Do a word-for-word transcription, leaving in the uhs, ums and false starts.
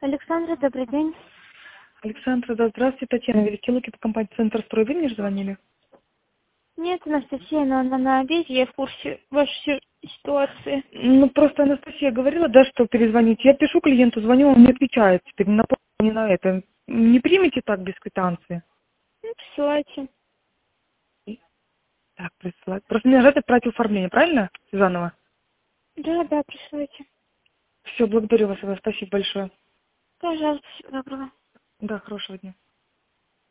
Александра, добрый день. Александра, да, здравствуйте, Татьяна, Великий Луки по компании «Центр строй». Вы мне же звонили? Нет, Анастасия, но она на обеде, я в курсе вашей ситуации. Ну, просто Анастасия говорила, да, что перезвоните. Я пишу клиенту, звоню, он не отвечает теперь на пол- не на это. Не примите так без квитанции? Ну, присылайте. И- Так, присылать. Просто мне нажать отправить оформление, правильно, Сюзанова? Да, да, присылайте. Все, благодарю вас, Ива, спасибо большое. Пожалуйста, всего доброго. Да, хорошего дня.